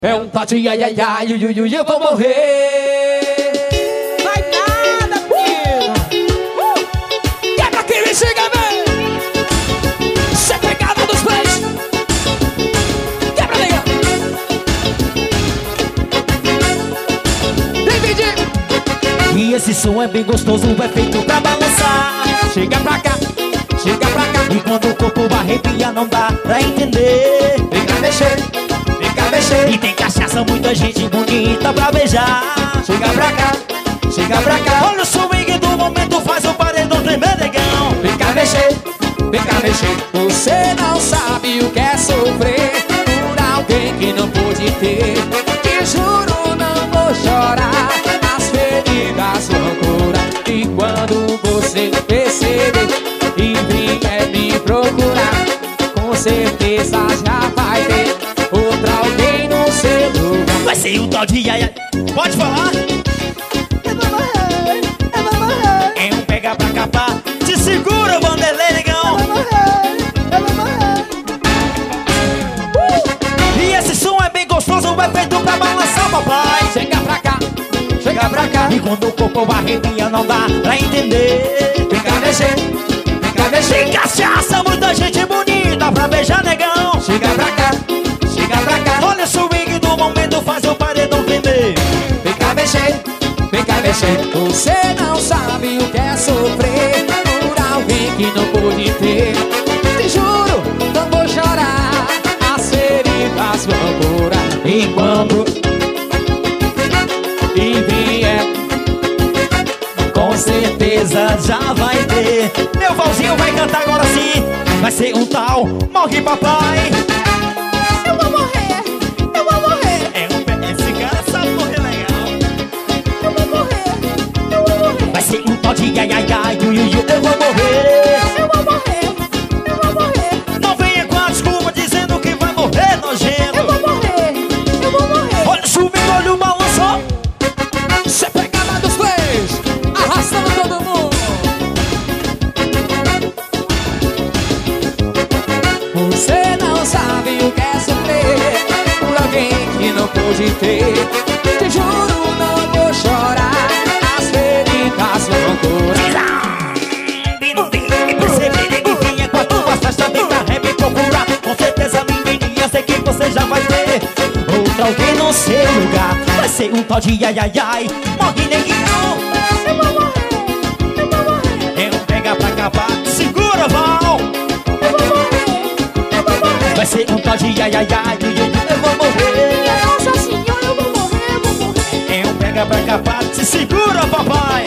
É um tal de ai, ai, ai, ui, ui, ui, eu vou morrer. Vai nada, menino. Quebra aqui, me chega, vem. Cê pegada dos pés. Quebra, nega. Divide. E esse som é bem gostoso, é feito pra balançar. Chega pra cá, chega pra cá. E quando o corpo arrepia não dá pra entender. Vem cá mexer, vem cá mexer. E tem cachaça, muita gente bonita pra beijar. Chega pra cá, chega pra cá. Olha o swing do momento, faz o paredão tremer, negão. Vem cá mexer, vem cá mexer. Você não sabe o que é sofrer por alguém que não pôde ter. Te juro, não vou chorar, as feridas vão curar. E quando você perceber e vier me procurar, com certeza já vai ter outra alguém no seu lugar. Vai ser o tal de ai, ai. Pode falar? Eu vou morrer, eu vou morrer. É um pega pra capar. Se segura, Vanderlei, negão. Eu vou morrer, eu vou morrer. E esse som é bem gostoso, é feito pra balançar, papai. Chega pra cá, chega pra cá. E quando o corpo arrepia não dá pra entender. Vem cá mexer, vem cá mexer. Tem cachaça, muita gente bonita pra beijar, negão. Chega pra cá, chega pra cá. Olha o swing do momento, faz o paredão tremer. Vem cá mexer, vem cá mexer. Você não sabe o que é sofrer por alguém que não pôde ter. Te juro, não vou chorar, as feridas vão curar. Enquanto vier, Com certeza já vai ter. Meu Valzinho vai cantar agora sim. Vai ser um tal Morre Papai. Eu vou morrer, eu vou morrer. Esse cara sabe morrer legal. Eu vou morrer, eu vou morrer. Vai ser um tal de ai, ai, ai, ui, ui, ui, eu vou morrer. Eu vou morrer, eu vou morrer. Não venha com a desculpa dizendo que vai morrer, nojento. Eu vou morrer, eu vou morrer. Olha o subindo, olha o balanço. cê pegada dos plays, arrastando todo mundo. Você não sabe o que é sofrer por alguém que não pôde ter. Te juro, não vou chorar, as feridas vão curar. Perceber que vinha com a tua festa, vem pra me procurar. Com certeza, menininha, sei que você já vai ter outra alguém no seu lugar. Vai ser um tal de ai, ai, ai. Morre, neguinho. Eu vou morrer, eu vou morrer. É um pega pra acabar. Segura, Val. Eu vou morrer, eu vou morrer. Vai ser um tal de ai, ai, ai, ui, ui, eu vou morrer. Nossa senhora, eu vou morrer, eu vou morrer. É um pega pra acabar. Se segura, papai.